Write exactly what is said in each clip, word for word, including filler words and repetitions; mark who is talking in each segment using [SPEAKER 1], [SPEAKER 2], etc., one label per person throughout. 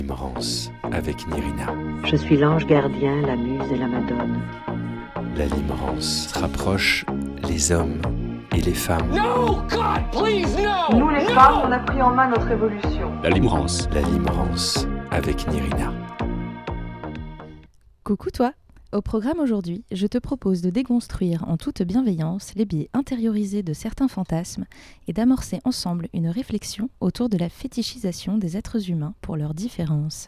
[SPEAKER 1] Limerence avec Nirina.
[SPEAKER 2] Je suis l'ange gardien, la muse et la madone.
[SPEAKER 1] La limerence rapproche les hommes et les femmes.
[SPEAKER 3] No, God, please, no!
[SPEAKER 4] Nous les
[SPEAKER 3] no!
[SPEAKER 4] femmes, on a pris en main notre évolution.
[SPEAKER 5] La limerence.
[SPEAKER 1] La limerence avec Nirina.
[SPEAKER 6] Coucou toi! Au programme aujourd'hui, je te propose de déconstruire en toute bienveillance les biais intériorisés de certains fantasmes et d'amorcer ensemble une réflexion autour de la fétichisation des êtres humains pour leurs différences.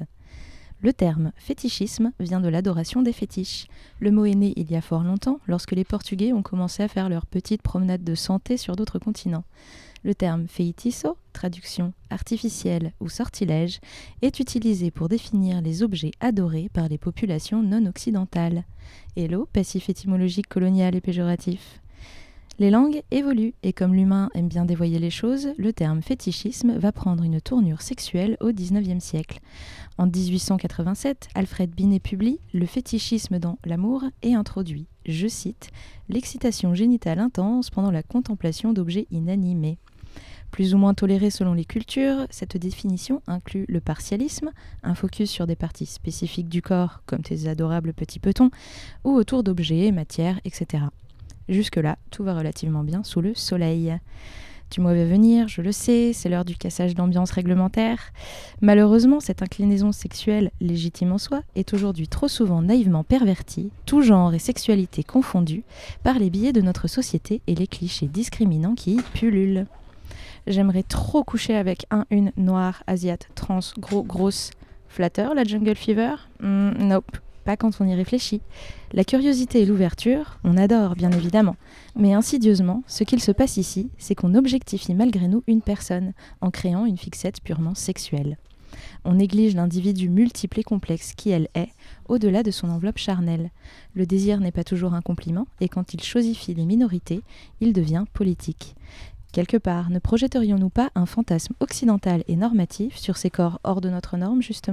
[SPEAKER 6] Le terme fétichisme vient de l'adoration des fétiches. Le mot est né il y a fort longtemps, lorsque les Portugais ont commencé à faire leurs petites promenades de santé sur d'autres continents. Le terme feitiço, traduction artificielle ou sortilège, est utilisé pour définir les objets adorés par les populations non occidentales. Hello, passif étymologique colonial et péjoratif. Les langues évoluent et comme l'humain aime bien dévoyer les choses, le terme fétichisme va prendre une tournure sexuelle au dix-neuvième siècle. En dix-huit cent quatre-vingt-sept, Alfred Binet publie « Le fétichisme dans l'amour » et introduit, je cite, « l'excitation génitale intense pendant la contemplation d'objets inanimés ». Plus ou moins tolérée selon les cultures, cette définition inclut le partialisme, un focus sur des parties spécifiques du corps, comme tes adorables petits petons, ou autour d'objets, matières, et cetera. Jusque-là, tout va relativement bien sous le soleil. Tu me vois venir, je le sais, c'est l'heure du cassage d'ambiance réglementaire. Malheureusement, cette inclinaison sexuelle, légitime en soi, est aujourd'hui trop souvent naïvement pervertie, tout genre et sexualité confondus, par les biais de notre société et les clichés discriminants qui y pullulent. J'aimerais trop coucher avec un, une, noire, asiate, trans, gros, grosse. Flatteur, la jungle fever ? mm, Nope, pas quand on y réfléchit. La curiosité et l'ouverture, on adore bien évidemment. Mais insidieusement, ce qu'il se passe ici, c'est qu'on objectifie malgré nous une personne, en créant une fixette purement sexuelle. On néglige l'individu multiple et complexe qui elle est, au-delà de son enveloppe charnelle. Le désir n'est pas toujours un compliment, et quand il chosifie les minorités, il devient politique. Quelque part, ne projetterions-nous pas un fantasme occidental et normatif sur ces corps hors de notre norme, justement ?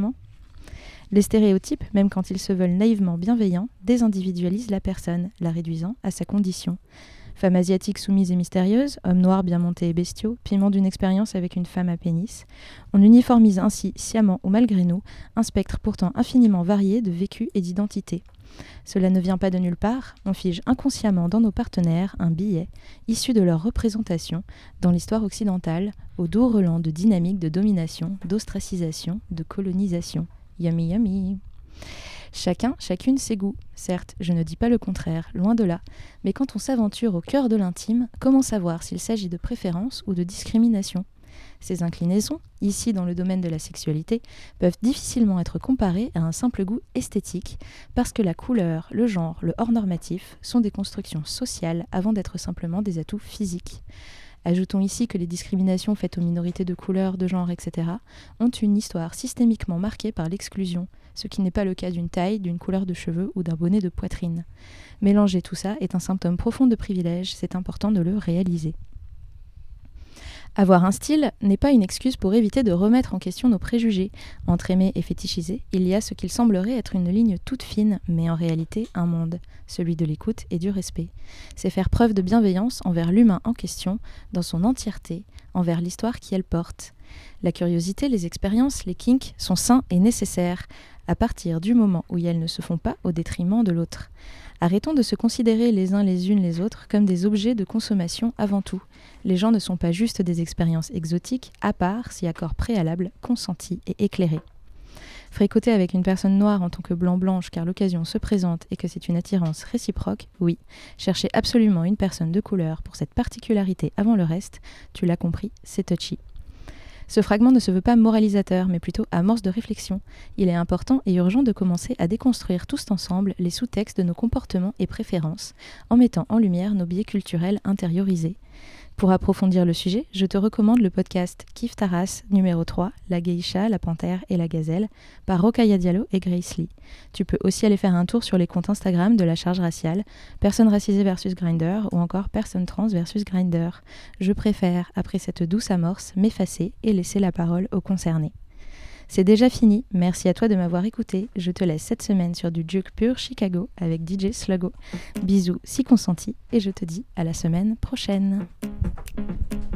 [SPEAKER 6] Les stéréotypes, même quand ils se veulent naïvement bienveillants, désindividualisent la personne, la réduisant à sa condition. Femme asiatique soumise et mystérieuse, homme noir bien monté et bestiaux, piment d'une expérience avec une femme à pénis. On uniformise ainsi, sciemment ou malgré nous, un spectre pourtant infiniment varié de vécus et d'identités. Cela ne vient pas de nulle part, on fige inconsciemment dans nos partenaires un billet, issu de leur représentation, dans l'histoire occidentale, au doux relent de dynamique de domination, d'ostracisation, de colonisation. Yummy yummy. Chacun, chacune ses goûts. Certes, je ne dis pas le contraire, loin de là, mais quand on s'aventure au cœur de l'intime, comment savoir s'il s'agit de préférence ou de discrimination ? Ces inclinaisons, ici dans le domaine de la sexualité, peuvent difficilement être comparées à un simple goût esthétique, parce que la couleur, le genre, le hors normatif sont des constructions sociales avant d'être simplement des atouts physiques. Ajoutons ici que les discriminations faites aux minorités de couleur, de genre, et cetera ont une histoire systémiquement marquée par l'exclusion, ce qui n'est pas le cas d'une taille, d'une couleur de cheveux ou d'un bonnet de poitrine. Mélanger tout ça est un symptôme profond de privilège, c'est important de le réaliser. Avoir un style n'est pas une excuse pour éviter de remettre en question nos préjugés. Entre aimer et fétichiser, il y a ce qu'il semblerait être une ligne toute fine, mais en réalité un monde, celui de l'écoute et du respect. C'est faire preuve de bienveillance envers l'humain en question, dans son entièreté, envers l'histoire qui elle porte. La curiosité, les expériences, les kinks sont sains et nécessaires, à partir du moment où elles ne se font pas au détriment de l'autre. Arrêtons de se considérer les uns les unes les autres comme des objets de consommation avant tout. Les gens ne sont pas juste des expériences exotiques, à part si accord préalable, consenti et éclairé. Fréquenter avec une personne noire en tant que blanc-blanche car l'occasion se présente et que c'est une attirance réciproque, oui. Chercher absolument une personne de couleur pour cette particularité avant le reste, tu l'as compris, c'est touchy. Ce fragment ne se veut pas moralisateur, mais plutôt amorce de réflexion. Il est important et urgent de commencer à déconstruire tous ensemble les sous-textes de nos comportements et préférences, en mettant en lumière nos biais culturels intériorisés. Pour approfondir le sujet, je te recommande le podcast Kiffe ta race numéro trois, La Geisha, la Panthère et la Gazelle, par Rokhaya Diallo et Grace Lee. Tu peux aussi aller faire un tour sur les comptes Instagram de La Charge Raciale, Personne racisée versus Grindr ou encore Personne trans versus Grindr. Je préfère, après cette douce amorce, m'effacer et laisser la parole aux concernés. C'est déjà fini, merci à toi de m'avoir écouté. Je te laisse cette semaine sur du Juke Pur Chicago avec D J Sluggo. Bisous si consenti et je te dis à la semaine prochaine.